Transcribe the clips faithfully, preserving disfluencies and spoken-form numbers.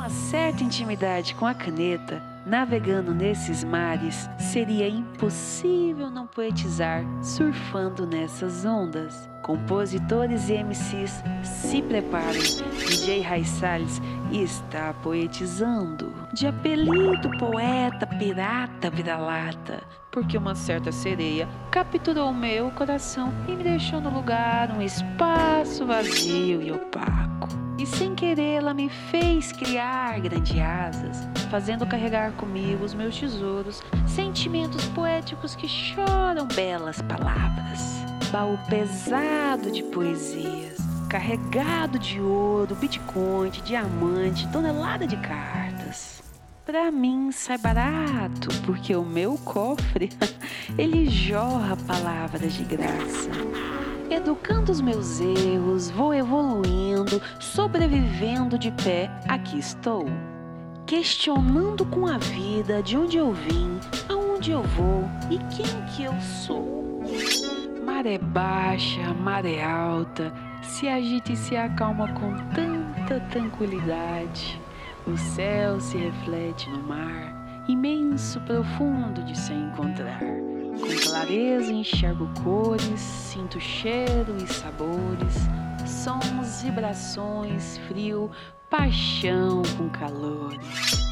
uma certa intimidade com a caneta, navegando nesses mares, seria impossível não poetizar surfando nessas ondas. Compositores e M Cs, se preparem, D J Ray Salles está poetizando. De apelido poeta, pirata, vira-lata, porque uma certa sereia capturou meu coração e me deixou no lugar um espaço vazio e opaco. E sem querer ela me fez criar grandes asas, fazendo carregar comigo os meus tesouros, sentimentos poéticos que choram belas palavras. Baú pesado de poesias, carregado de ouro, bitcoin, de diamante, tonelada de cartas. Pra mim sai barato, porque o meu cofre, ele jorra palavras de graça. Educando os meus erros, vou evoluindo, sobrevivendo de pé, aqui estou. Questionando com a vida de onde eu vim, aonde eu vou e quem que eu sou. Maré baixa, maré alta, se agita e se acalma com tanta tranquilidade. O céu se reflete no mar, imenso, profundo de se encontrar. Com clareza enxergo cores, sinto cheiro e sabores, sons, vibrações, frio, paixão com calores.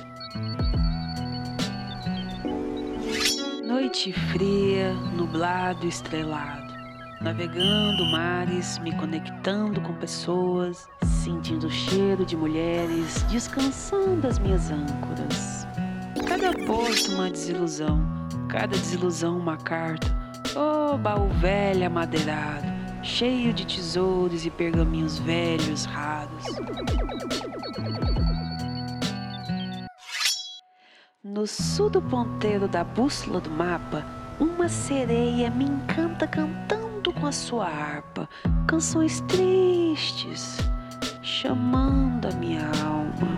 Noite fria, nublado, estrelado, navegando mares, me conectando com pessoas, sentindo o cheiro de mulheres, descansando as minhas âncoras. Cada porto uma desilusão, cada desilusão uma carta. Oh, baú velho amadeirado, cheio de tesouros e pergaminhos velhos raros. No sul do ponteiro da bússola do mapa, uma sereia me encanta cantando com a sua harpa, canções tristes, chamando a minha alma.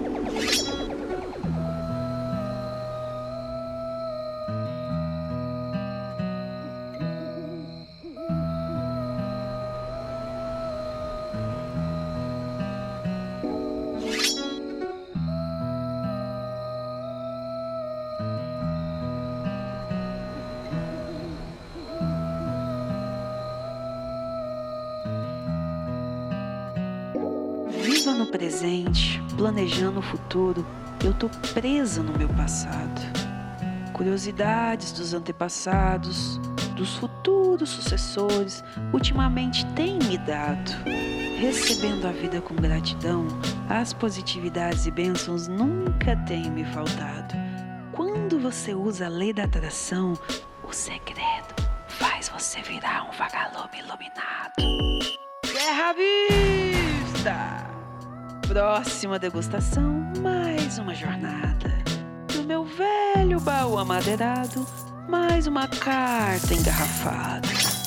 Viva no presente, planejando o futuro, eu tô presa no meu passado. Curiosidades dos antepassados, dos futuros sucessores, ultimamente têm me dado. Recebendo a vida com gratidão, as positividades e bênçãos nunca têm me faltado. Quando você usa a lei da atração, o segredo faz você virar um vagalume iluminado. Guerra Vista! Próxima degustação, mais uma jornada. Do meu velho baú amadeirado, mais uma carta engarrafada.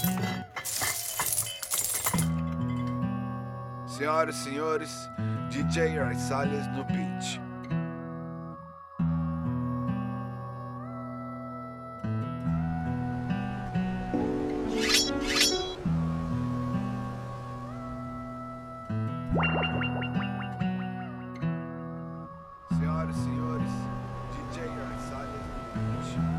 Senhoras e senhores, D J Ray Salles no beat. Senhoras e senhores, D J Ray Salles no beat.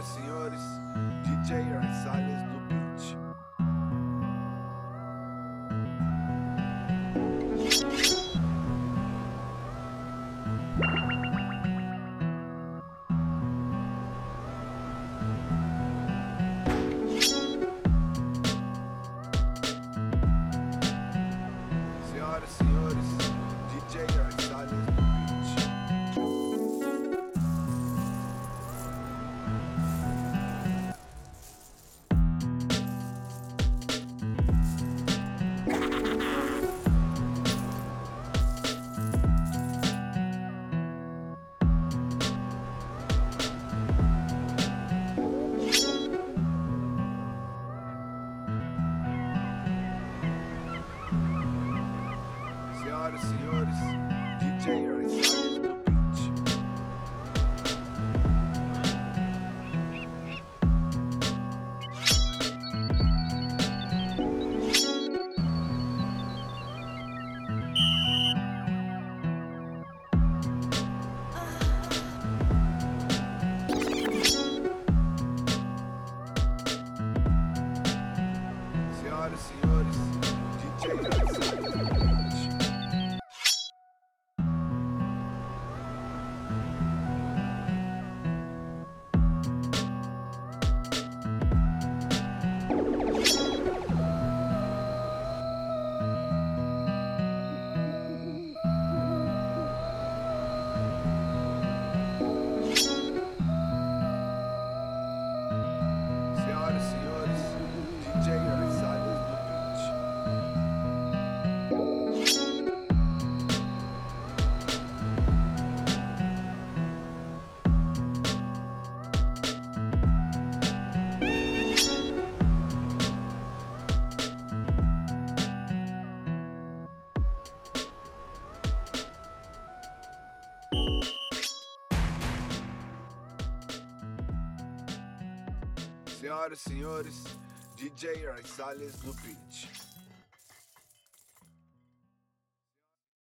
Senhoras e senhores, D J Salles no beat. Senhoras e senhores, D J Salles no beat. Senhoras e senhores, D J Salles no beat. Senhoras e senhores, D J Salles no beat. Senhoras e senhores, D J Salles no beat. Senhoras e senhores, D J Salles no beat.